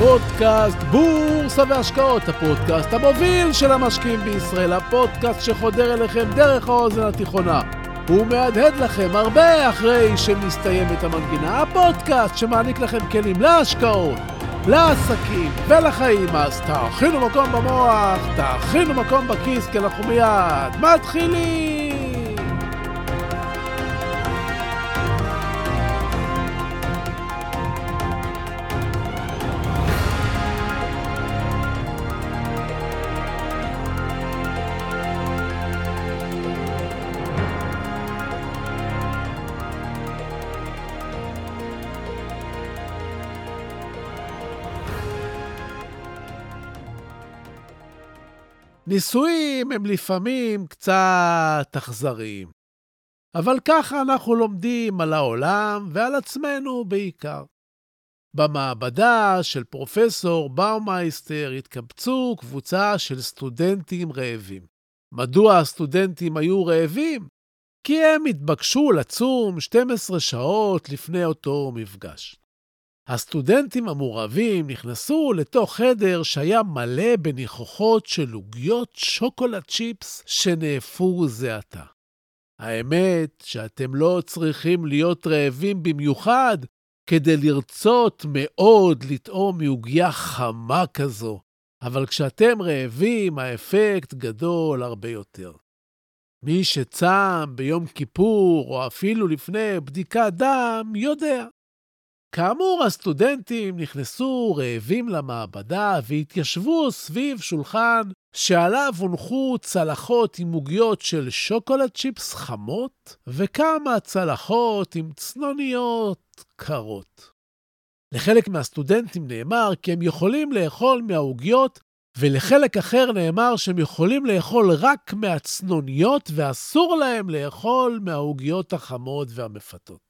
לפודקאסט בורסה והשקעות, הפודקאסט המוביל של המשקיעים בישראל, הפודקאסט שחודר אליכם דרך האוזן התיכונה. הוא מהדהד לכם הרבה אחרי שמסתיימת המנגינה, הפודקאסט שמעניק לכם כלים להשקעות, לעסקים ולחיים. אז תאכינו מקום במוח, תאכינו מקום בכיס, כי אנחנו מיד מתחילים. ניסויים הם לפעמים קצת אכזריים, אבל ככה אנחנו לומדים על העולם ועל עצמנו בעיקר. במעבדה של פרופסור באומייסטר התקבצו קבוצה של סטודנטים רעבים. מדוע הסטודנטים היו רעבים? כי הם התבקשו לצום 12 שעות לפני אותו מפגש. הסטודנטים המורעבים נכנסו לתוך חדר שהיה מלא בניחוחות של עוגיות שוקולד צ'יפס שנאפו זה עתה. האמת שאתם לא צריכים להיות רעבים במיוחד כדי לרצות מאוד לטעום מעוגיה חמה כזו, אבל כשאתם רעבים האפקט גדול הרבה יותר. מי שצם ביום כיפור או אפילו לפני בדיקת דם יודע. כאמור, הסטודנטים נכנסו רעבים למעבדה והתיישבו סביב שולחן שעליו הונחו צלחות עם עוגיות של שוקולד צ'יפס חמות וכמה צלחות עם צנוניות קרות. לחלק מהסטודנטים נאמר כי הם יכולים לאכול מהעוגיות, ולחלק אחר נאמר שהם יכולים לאכול רק מהצנוניות ואסור להם לאכול מהעוגיות החמות והמפתות.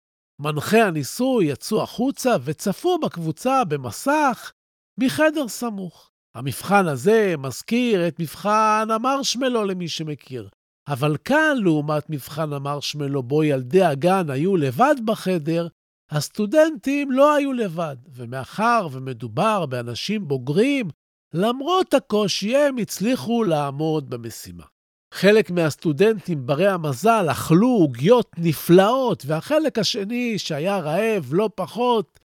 מנחי הניסוי יצאו החוצה וצפו בקבוצה במסך מחדר סמוך. המבחן הזה מזכיר את מבחן המרשמלו למי שמכיר. אבל כאן, לעומת מבחן המרשמלו בו ילדי הגן היו לבד בחדר, הסטודנטים לא היו לבד. ומאחר ומדובר באנשים בוגרים, למרות הקושי הם הצליחו לעמוד במשימה. חלק מהסטודנטים ברי המזל אכלו עוגיות נפלאות, והחלק השני, שהיה רעב לא פחות,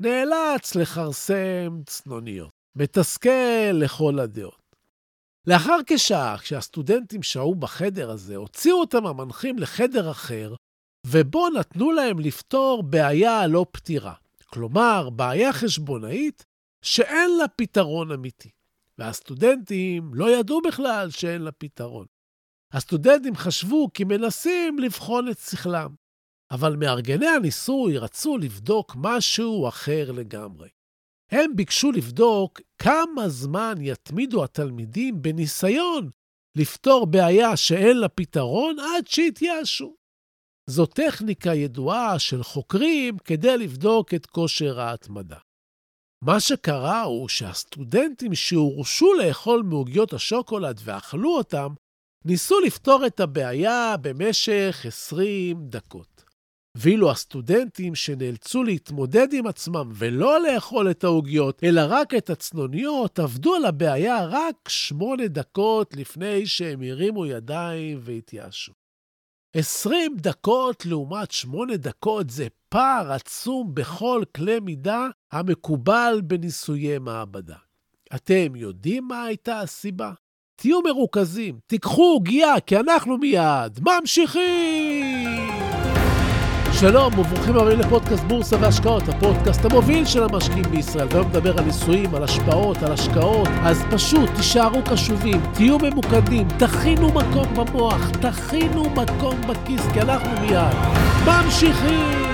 נאלץ לחרסם צנוניות. מתסכל לכל הדעות. לאחר כשעה, כשהסטודנטים שהו בחדר הזה, הוציאו אותם המנחים לחדר אחר, ובו נתנו להם לפתור בעיה לא פתירה. כלומר, בעיה חשבונאית שאין לה פתרון אמיתי. והסטודנטים לא ידעו בכלל שאין לה פתרון. הסטודנטים חשבו כי מנסים לבחון את שכלם, אבל מארגני הניסוי רצו לבדוק משהו אחר לגמרי. הם ביקשו לבדוק כמה זמן יתמידו התלמידים בניסיון לפתור בעיה שאין לה פתרון עד שיתייאשו. זו טכניקה ידועה של חוקרים כדי לבדוק את כושר ההתמדה. מה שקרה הוא שהסטודנטים שהורשו לאכול מעוגיות השוקולד ואכלו אותם, ניסו לפתור את הבעיה במשך 20 דקות. ואילו הסטודנטים שנאלצו להתמודד עם עצמם ולא לאכול את העוגיות, אלא רק את הצנוניות, עבדו על הבעיה רק 8 דקות לפני שהם הרימו ידיים והתייאשו. 20 דקות לעומת 8 דקות זה פער עצום בכל כלי מידה המקובל בניסויי מעבדה. אתם יודעים מה הייתה הסיבה? תהיו מרוכזים, תיקחו עוגיה, כי אנחנו מיד ממשיכים! שלום וברוכים הבאים לפודקאסט בורסה והשקעות, הפודקאסט המוביל של המשקיעים בישראל. והיום מדבר על ניסויים, על השפעות, על השקעות. אז פשוט תישארו קשובים, תהיו ממוקדים, תכינו מקום במוח, תכינו מקום בכיס, כי אנחנו מיד ממשיכים!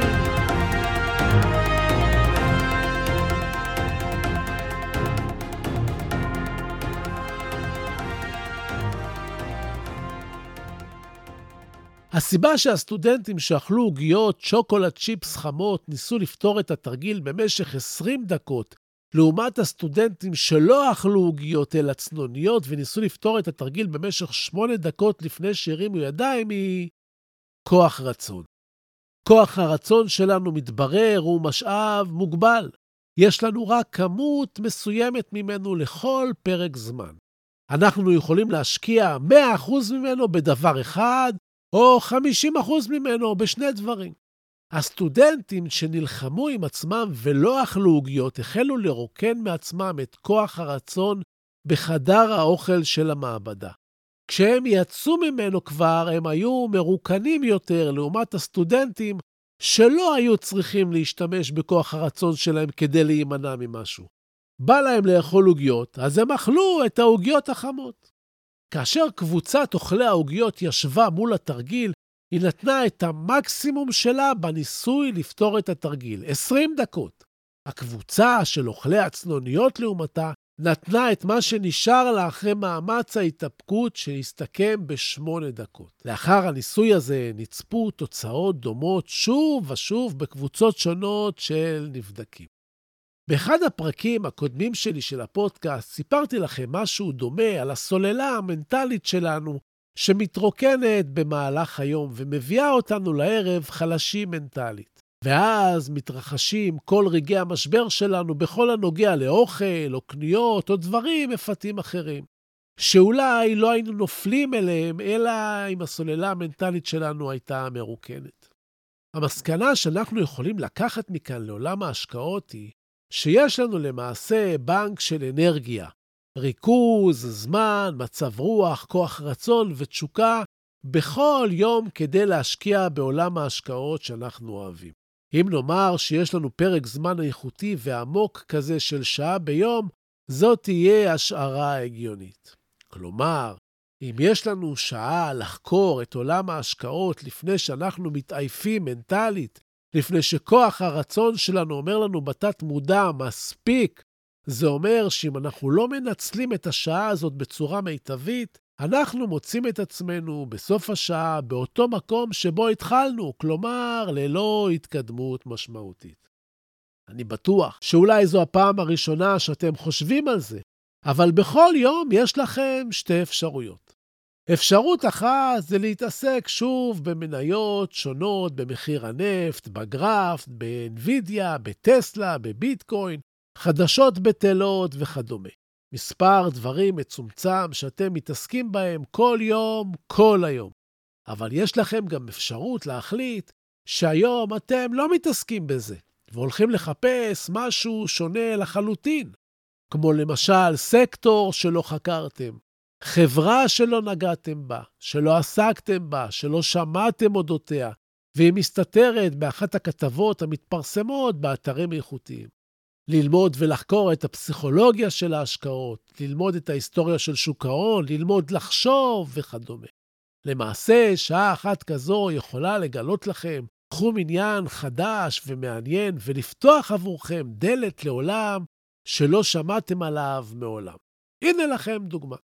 הסיבה שהסטודנטים שאכלו עוגיות שוקולד צ'יפס חמות ניסו לפתור את התרגיל במשך 20 דקות, לעומת הסטודנטים שלא אכלו עוגיות אלא צנוניות וניסו לפתור את התרגיל במשך 8 דקות לפני שהרימו ידיים, היא כוח רצון. כוח הרצון שלנו מתברר הוא משאב מוגבל. יש לנו רק כמות מסוימת ממנו לכל פרק זמן. אנחנו יכולים להשקיע 100% ממנו בדבר אחד, או 50% ממנו בשני דברים. הסטודנטים שנלחמו עם עצמם ולא אכלו עוגיות, החלו לרוקן מעצמם את כוח הרצון בחדר האוכל של המעבדה. כשהם יצאו ממנו כבר, הם היו מרוקנים יותר לעומת הסטודנטים שלא היו צריכים להשתמש בכוח הרצון שלהם כדי להימנע ממשהו. בא להם לאכול עוגיות, אז הם אכלו את העוגיות החמות. כאשר קבוצת אוכלי העוגיות ישבה מול התרגיל, היא נתנה את המקסימום שלה בניסוי לפתור את התרגיל, 20 דקות. הקבוצה של אוכלי הצנוניות לעומתה נתנה את מה שנשאר לה אחרי מאמץ ההתאפקות שהסתכם ב8 דקות. לאחר הניסוי הזה נצפו תוצאות דומות שוב ושוב בקבוצות שונות של נבדקים. באחד הפרקים הקודמים שלי של הפודקאסט סיפרתי לכם משהו דומה על הסוללה המנטלית שלנו שמתרוקנת במהלך היום ומביאה אותנו לערב חלשים מנטלית. ואז מתרחשים כל רגעי המשבר שלנו בכל הנוגע לאוכל או קניות או דברים מפתים אחרים, שאולי לא היינו נופלים אליהם, אלא אם הסוללה המנטלית שלנו הייתה מרוקנת. המסקנה שאנחנו יכולים לקחת מכאן לעולם ההשקעות היא, שיש לנו למעשה בנק של אנרגיה, ריכוז, זמן, מצב רוח, כוח רצון ותשוקה, בכל יום כדי להשקיע בעולם ההשקעות שאנחנו אוהבים. אם נאמר שיש לנו פרק זמן איכותי ועמוק כזה של שעה ביום, זאת תהיה השערה הגיונית. כלומר, אם יש לנו שעה לחקור את עולם ההשקעות לפני שאנחנו מתעייפים מנטלית, לפני שכוח הרצון שלנו אומר לנו בתת מודע מספיק, זה אומר שאם אנחנו לא מנצלים את השעה הזאת בצורה מיטבית, אנחנו מוצאים את עצמנו בסוף השעה באותו מקום שבו התחלנו, כלומר ללא התקדמות משמעותית. אני בטוח שאולי זו הפעם הראשונה שאתם חושבים על זה, אבל בכל יום יש לכם שתי אפשרויות. אפשרות אחת זה להתעסק שוב במניות שונות במחיר הנפט, בגרפט, באנווידיה, בטסלה, בביטקוין, חדשות בטלות וכדומה. מספר דברים מצומצם שאתם מתעסקים בהם כל יום, כל היום. אבל יש לכם גם אפשרות להחליט שהיום אתם לא מתעסקים בזה, והולכים לחפש משהו שונה לחלוטין, כמו למשל סקטור שלא חקרתם, חברה שלא נגעתם בה, שלא עסקתם בה, שלא שמעתם אודותיה, והיא מסתתרת באחת הכתבות המתפרסמות באתרים איכותיים. ללמוד ולחקור את הפסיכולוגיה של ההשקעות, ללמוד את ההיסטוריה של שוק ההון, ללמוד לחשוב וכדומה. למעשה, שעה אחת כזו יכולה לגלות לכם תחום עניין חדש ומעניין ולפתוח עבורכם דלת לעולם שלא שמעתם עליו מעולם. הנה לכם דוגמה.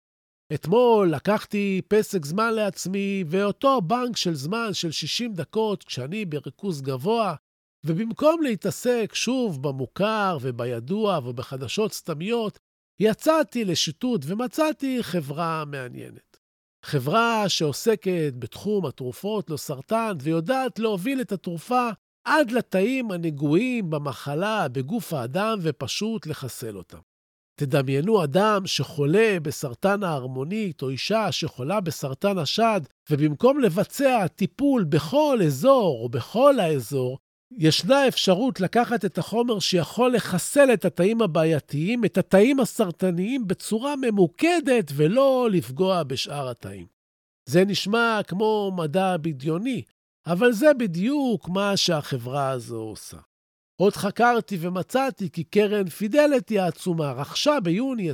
אתמול לקחתי פסק זמן לעצמי ואותו בנק של זמן של 60 דקות כשאני בריכוז גבוה, ובמקום להתעסק שוב במוכר ובידוע ובחדשות סתמיות, יצאתי לשיטוט ומצאתי חברה מעניינת. חברה שעוסקת בתחום התרופות לסרטן ויודעת להוביל את התרופה עד לתאים הנגועים במחלה בגוף האדם ופשוט לחסל אותם. תדמיינו אדם שחולה בסרטן ההרמונית או אישה שחולה בסרטן השד, ובמקום לבצע טיפול בכל אזור או בכל האזור, ישנה אפשרות לקחת את החומר שיכול לחסל את התאים הבעייתיים, את התאים הסרטניים בצורה ממוקדת ולא לפגוע בשאר התאים. זה נשמע כמו מדע בדיוני, אבל זה בדיוק מה שהחברה הזו עושה. עוד חקרתי ומצאתי כי קרן פידליטי העצומה רכשה ביוני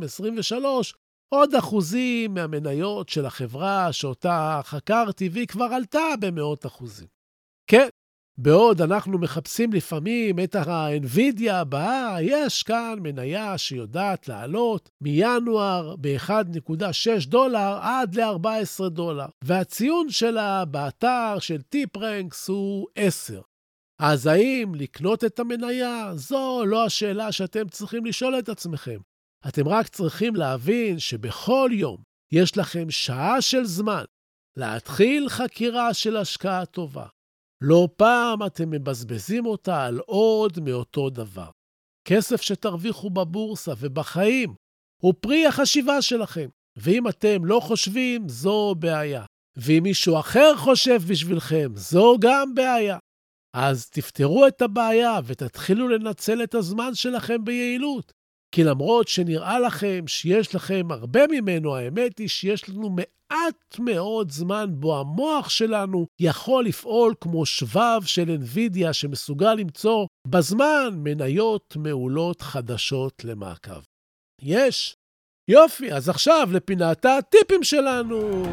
2023 עוד אחוזים מהמניות של החברה שאותה חקרתי, והיא כבר עלתה במאות אחוזים. כן, בעוד אנחנו מחפשים לפעמים את האנווידיה הבאה, יש כאן מניה שיודעת לעלות מינואר ב-$1.6 עד ל$14, והציון שלה באתר של טיפרנקס הוא 10. אז האם לקנות את המניה? זו לא השאלה שאתם צריכים לשאול את עצמכם. אתם רק צריכים להבין שבכל יום יש לכם שעה של זמן להתחיל חקירה של השקעה טובה. לא פעם אתם מבזבזים אותה על עוד מאותו דבר. כסף שתרוויחו בבורסה ובחיים הוא פרי החשיבה שלכם. ואם אתם לא חושבים, זו בעיה. ואם מישהו אחר חושב בשבילכם, זו גם בעיה. אז תפתרו את הבעיה ותתחילו לנצל את הזמן שלכם ביעילות. כי למרות שנראה לכם שיש לכם הרבה ממנו, האמת היא שיש לנו מעט מאוד זמן בו המוח שלנו יכול לפעול כמו שבב של NVIDIA שמסוגל למצוא בזמן מניות מעולות חדשות למעקב. יש? יופי, אז עכשיו לפינת הטיפים שלנו.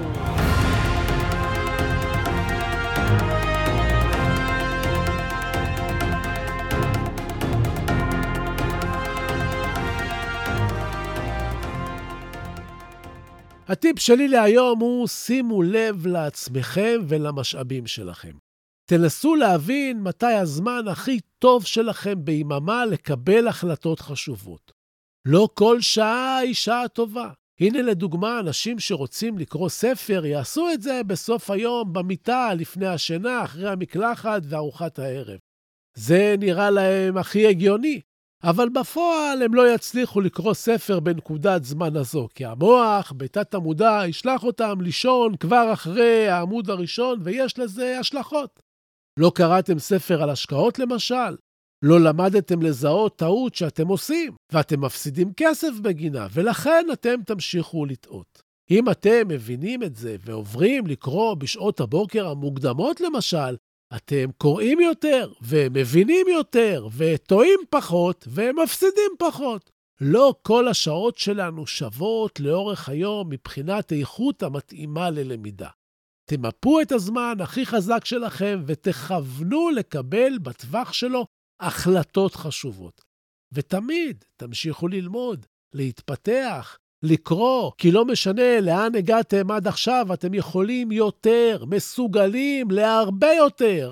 הטיפ שלי להיום הוא שימו לב לעצמכם ולמשאבים שלכם. תנסו להבין מתי הזמן הכי טוב שלכם ביממה לקבל החלטות חשובות. לא כל שעה היא שעה טובה. הנה לדוגמה, אנשים שרוצים לקרוא ספר יעשו את זה בסוף היום במיטה לפני השינה, אחרי המקלחת וארוחת הערב. זה נראה להם הכי הגיוני. אבל בפועל הם לא יצליחו לקרוא ספר בנקודת זמן הזו, כי המוח בתת המודע ישלח אותם לישון כבר אחרי העמוד הראשון, ויש לזה השלכות. לא קראתם ספר על השקעות למשל? לא למדתם לזהות טעות שאתם עושים, ואתם מפסידים כסף בגינה, ולכן אתם תמשיכו לטעות. אם אתם מבינים את זה ועוברים לקרוא בשעות הבוקר המוקדמות למשל, אתם קוראים יותר ומבינים יותר וטועים פחות ומפסידים פחות. לא כל השעות שלנו שוות לאורך היום מבחינת איכות המתאימה ללמידה. תמפו את הזמן הכי חזק שלכם ותכוונו לקבל בטווח שלו החלטות חשובות. ותמיד תמשיכו ללמוד, להתפתח, לקרוא, כי לא משנה לאן הגעתם עד עכשיו, אתם יכולים יותר, מסוגלים להרבה יותר.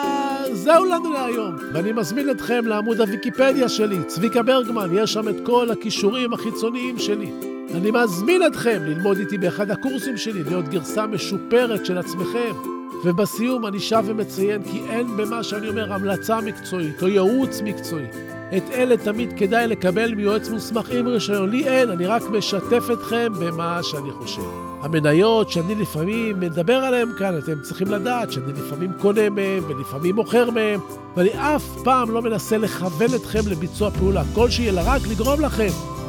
זהו לנו להיום. ואני מזמין אתכם לעמוד הוויקיפדיה שלי, צביקה ברגמן, יש שם את כל הכישורים החיצוניים שלי. אני מזמין אתכם ללמוד איתי באחד הקורסים שלי, להיות גרסה משופרת של עצמכם. ובסיום אני שב ומציין כי אין במה שאני אומר המלצה מקצועית או ייעוץ מקצועי. את אלה תמיד כדאי לקבל מיועץ מוסמך עם רישיון. לי אין, אני רק משתף אתכם במה שאני חושב. המניות שאני לפעמים מדבר עליהן כאן, אתם צריכים לדעת שאני לפעמים קונה מהם ולפעמים מוכר מהם, ואני אף פעם לא מנסה לכוון אתכם לביצוע פעולה כלשהי, אלא רק לגרום לכם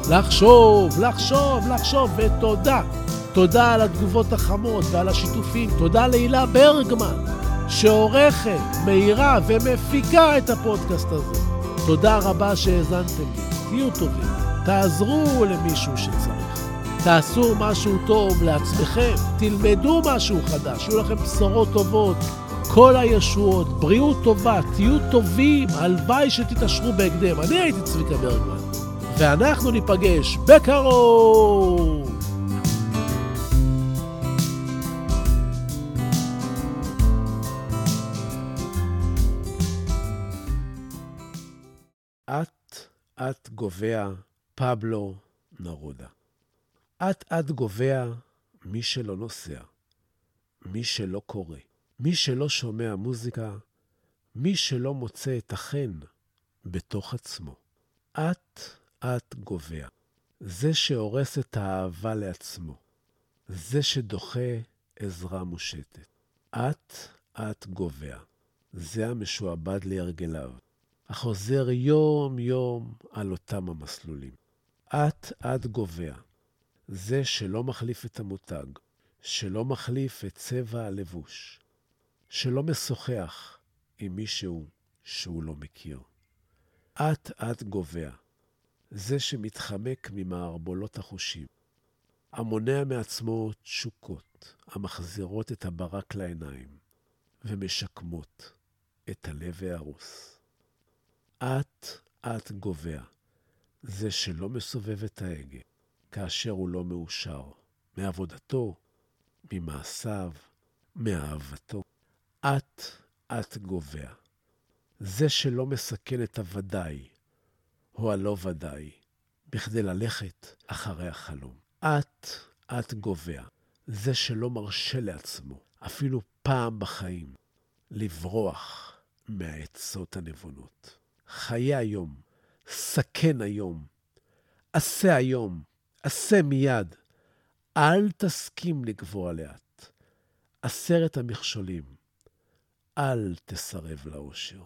לחשוב, ותודה. תודה על התגובות החמות ועל השיתופים. תודה להילה ברגמן, שעורכת, מהירה ומפיקה את הפודקאסט הזה. תודה רבה שהאזנתם לי. תהיו טובים. תעזרו למישהו שצריך. תעשו משהו טוב לעצמכם. תלמדו משהו חדש. יהיו לכם בשורות טובות. כל הישועות. בריאות טובה. תהיו טובים. הלוואי שתתעשרו בהקדם. אני הייתי צביקה ברגמן. ואנחנו ניפגש בקרוב. את גובע, פבלו נרודה. את גובע מי שלא נוסע, מי שלא קורא, מי שלא שומע מוזיקה, מי שלא מוצא את החן בתוך עצמו. את גובע. זה שהורס את האהבה לעצמו. זה שדוחה עזרה מושטת. את גובע. זה המשועבד להרגליו. החוזר יום יום על אותם המסלולים. את גובע. זה שלא מחליף את המותג, שלא מחליף את צבע הלבוש, שלא משוחח עם מישהו שהוא לא מכיר. את גובע. זה שמתחמק ממערבולות החושים, המונע מעצמו תשוקות, המחזירות את הברק לעיניים, ומשקמות את הלב ההרוס. את גובע. זה שלא מסובב את ההגה, כאשר הוא לא מאושר, מעבודתו, ממעשיו, מאהבתו. את גובע. זה שלא מסכן את הוודאי, או הלא ודאי, בכדי ללכת אחרי החלום. את גובע. זה שלא מרשה לעצמו, אפילו פעם בחיים, לברוח מהעצות הנבונות. חיי היום סכן היום, עשה היום, עשה מיד, אל תסכים לגבוה לאט. 10 המכשולים, אל תסרב לאושר.